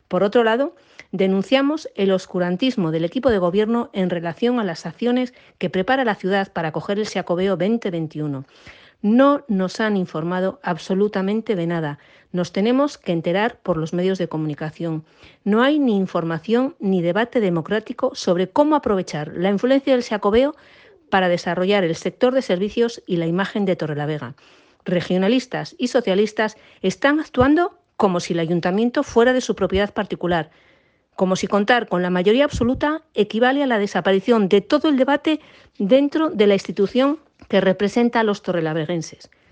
Por otro lado, denunciamos el oscurantismo del equipo de gobierno en relación a las acciones que prepara la ciudad para acoger el Xacobeo 2021. No nos han informado absolutamente de nada. Nos tenemos que enterar por los medios de comunicación. No hay ni información ni debate democrático sobre cómo aprovechar la influencia del Xacobeo para desarrollar el sector de servicios y la imagen de Torrelavega. Regionalistas y socialistas están actuando como si el ayuntamiento fuera de su propiedad particular, como si contar con la mayoría absoluta equivale a la desaparición de todo el debate dentro de la institución que representa a los torrelaveguenses.